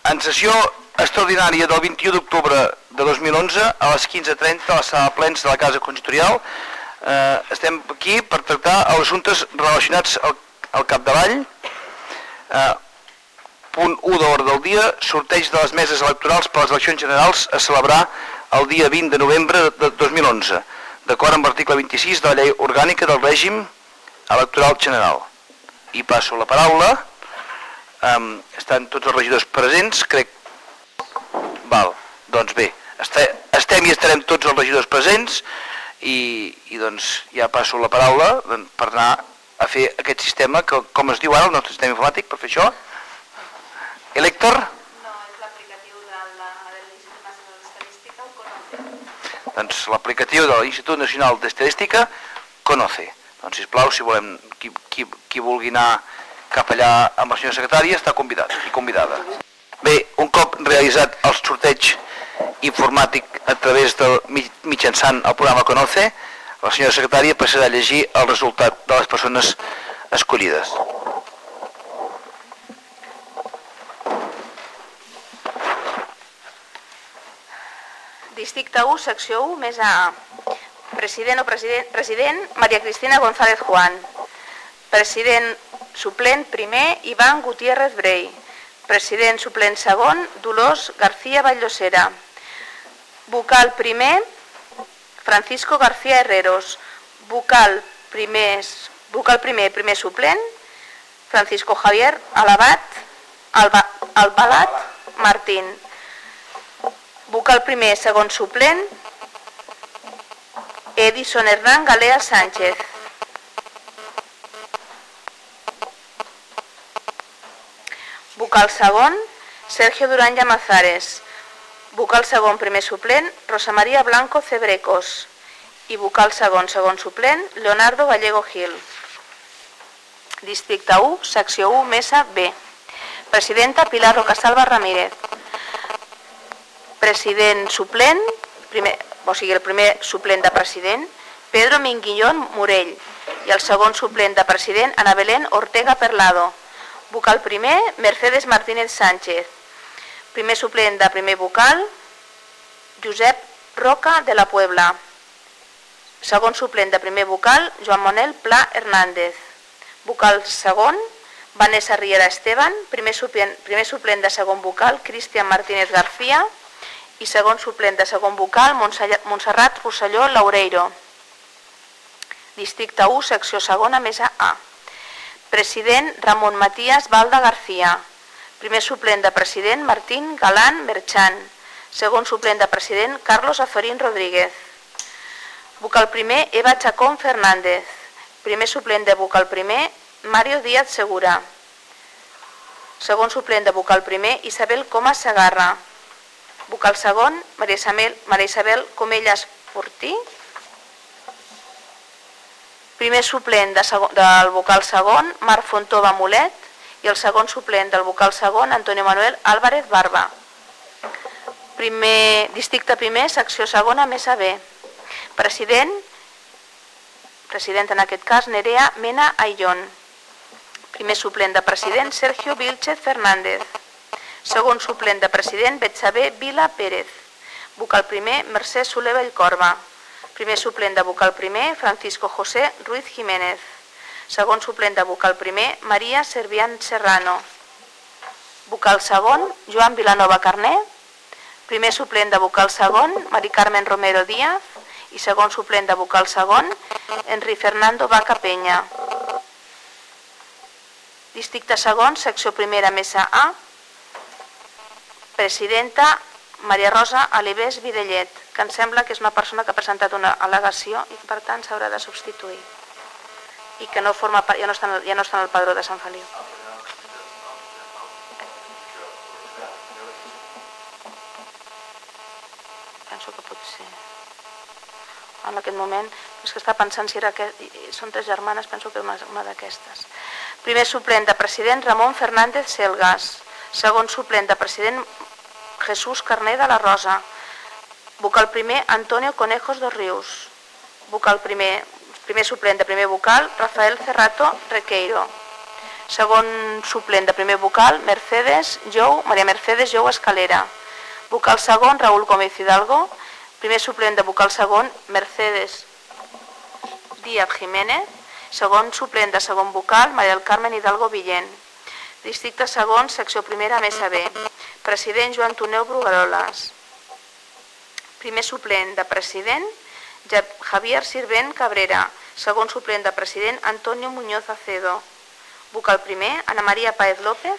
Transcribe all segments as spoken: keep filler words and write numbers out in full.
En sessió extraordinària del vint-i-u d'octubre de dos mil onze a les quinze trenta a la sala de plens de la Casa Consistorial. Eh, estem aquí per tractar els assumptes relacionats al, al capdavall. Eh, punt u d'ordre del dia, sorteig de les meses electorals per a les eleccions generals a celebrar el dia vint de novembre de dos mil onze, d'acord amb l'article vint-i-sis de la Llei Orgànica del Règim Electoral General. I passo la paraula. Um, estan tots els regidors presents, crec. Val, doncs bé, este, estem i estarem tots els regidors presents i, i doncs ja passo la paraula per anar a fer aquest sistema, que com es diu ara el nostre sistema informàtic, per fer això. Elector? No, és l'aplicatiu de l'Institut Nacional d'Estadística, ho Conoce. Doncs l'aplicatiu de l'Institut Nacional d'Estadística, Conoce. Doncs sisplau, si volem, qui, qui, qui vulgui anar cap allà amb la senyora secretària està convidat i convidada. Bé, un cop realitzat el sorteig informàtic a través del mitjançant el programa Conoce, la senyora secretària passarà a llegir el resultat de les persones escollides. Districte u, secció u, mesa A. President o president, president Maria Cristina González Juan. President suplent primer, Iván Gutiérrez Brey. President suplent segon, Dolors García Vallosera. Vocal primer, Francisco García Herreros. Vocal primer, vocal primer, primer suplent, Francisco Javier Alabat, Alba, Albalat Martín. Vocal primer, segon suplent, Edison Hernán Galea Sánchez. Vocal segon, Sergio Durán Llamazares. Vocal segon, primer suplent, Rosa María Blanco Cebrecos. I vocal segon, segon suplent, Leonardo Gallego Gil. Districte u, secció u, mesa B. Presidenta Pilar Rocasalva Ramírez. President suplent, primer, o sigui, el primer suplent de president, Pedro Minguillón Morell. I el segon suplent de president, Ana Belén Ortega Perlado. Vocal primer, Mercedes Martínez Sánchez. Primer suplent de primer vocal, Josep Roca de la Puebla. Segon suplent de primer vocal, Joan Manuel Pla Hernández. Vocal segon, Vanessa Riera Esteban. Primer suplent, primer suplent de segon vocal, Cristian Martínez García. I segon suplent de segon vocal, Montserrat Rosselló Laureiro. Districte u, secció segona, mesa A. President Ramon Matías Valda García. Primer suplent de president Martín Galán Merchan. Segon suplent de president Carlos Azorín Rodríguez. Vocal primer Eva Chacón Fernández. Primer suplent de vocal primer Mario Díaz Segura. Segon suplent de vocal primer Isabel Comas Segarra. Vocal segon Maria Isabel, Maria Isabel Comellas Portí. Primer suplent de segon, del vocal segon, Marc Fontova Mulet, i el segon suplent del vocal segon, Antonio Manuel Álvarez Barba. Primer, districte primer, secció segona, mesa B. President, president en aquest cas, Nerea Mena Aillón. Primer suplent de president, Sergio Vilchez Fernández. Segon suplent de president, Betsabé Vila Pérez. Vocal primer, Mercè Soler Vallcorba. Primer suplent de vocal primer, Francisco José Ruiz Jiménez. Segon suplent de vocal primer, Maria Servián Serrano. Vocal segon, Joan Vilanova Carné. Primer suplent de vocal segon, Mari Carmen Romero Díaz. I segon suplent de vocal segon, Enri Fernando Vaca Peña. Districte segon, secció primera, mesa A. Presidenta Maria Rosa Alibés Videllet, que em sembla que és una persona que ha presentat una al·legació i per tant s'haurà de substituir i que no forma part, ja no està en el, ja no està en el padró de Sant Feliu. Penso que pot ser. En aquest moment, és que està pensant si era que són tres germanes, penso que és una d'aquestes. Primer suplent de president, Ramon Fernández Selgas. Segon suplent de president, Jesús Carné de la Rosa. Vocal primer, Antonio Conejos dos Rius. Vocal primer, primer suplent de primer vocal, Rafael Cerrato Requeiro. Segon suplent de primer vocal, Mercedes Jou, Maria Mercedes Jou Escalera. Vocal segon, Raúl Gómez Hidalgo. Primer suplent de vocal segon, Mercedes Díaz Jiménez. Segon suplent de segon vocal, Maria del Carmen Hidalgo Villén. Districte segon, secció primera, mesa B. President, Joan Toneu Brugueroles. Primer suplent de president, Javier Sirvent Cabrera. Segon suplent de president, Antonio Muñoz Acedo. Vocal primer, Ana María Páez López.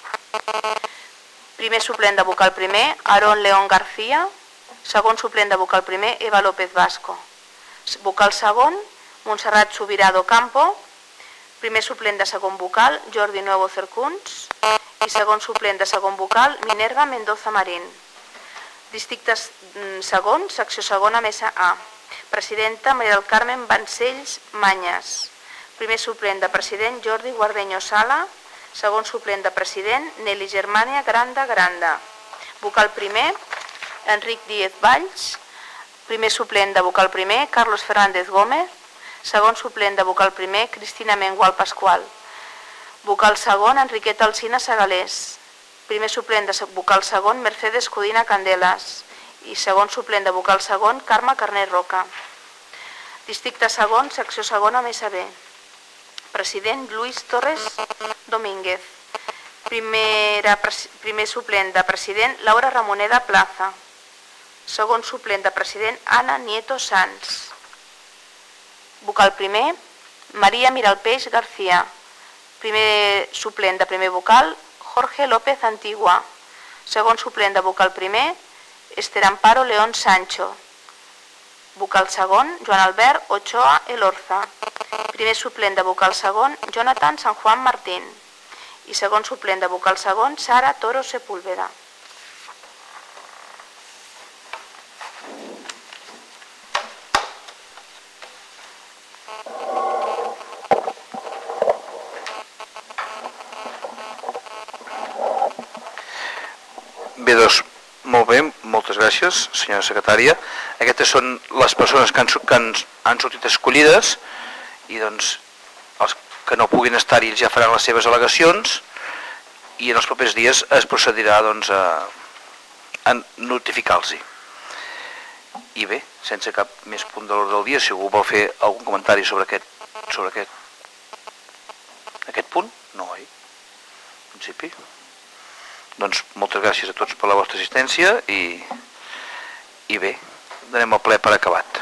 Primer suplent de vocal primer, Aarón León García. Segon suplent de vocal primer, Eva López Vasco. Vocal segon, Montserrat Subirado Campo. Primer suplent de segon vocal, Jordi Nuevo Cercuns. I segon suplent de segon vocal, Minerva Mendoza Marín. Districte segon, secció segona, mesa A. Presidenta, Maria del Carmen Vancells Manyes. Primer suplent de president, Jordi Guardeño Sala. Segon suplent de president, Nelly Germania Granda Granda. Vocal primer, Enric Díez Valls. Primer suplent de vocal primer, Carlos Fernández Gómez. Segon suplent de vocal primer, Cristina Mengual Pascual. Vocal segon, Enriqueta Alsina Segalés. Primer suplent de vocal segon, Mercedes Codina Candelas. I segon suplent de vocal segon, Carme Carner Roca. Districte segon, secció segona, mesa B. President, Luis Torres Domínguez. Primera, primer suplent de president, Laura Ramoneda Plaza. Segon suplent de president, Ana Nieto Sanz. Vocal primer, Maria Miralpeix García. Primer suplent de primer vocal, Jorge López Antigua. Segon suplent de vocal primer, Esther Amparo León Sancho. Vocal segon, Joan Albert Ochoa Elorza. Primer suplent de vocal segon, Jonathan San Juan Martín. I segon suplent de vocal segon, Sara Toro Sepúlveda. Bé, doncs, molt bé, moltes gràcies, senyora secretària. Aquestes són les persones que han, que han, han sortit escollides i doncs els que no puguin estar-hi ja faran les seves al·legacions i en els propers dies es procedirà doncs, a, a notificar-los. I bé, sense cap més punt de l'ordre del dia, si algú vol fer algun comentari sobre aquest, sobre aquest, aquest punt, no, oi? En principi. Doncs moltes gràcies a tots per la vostra assistència i, i bé, donem el ple per acabat.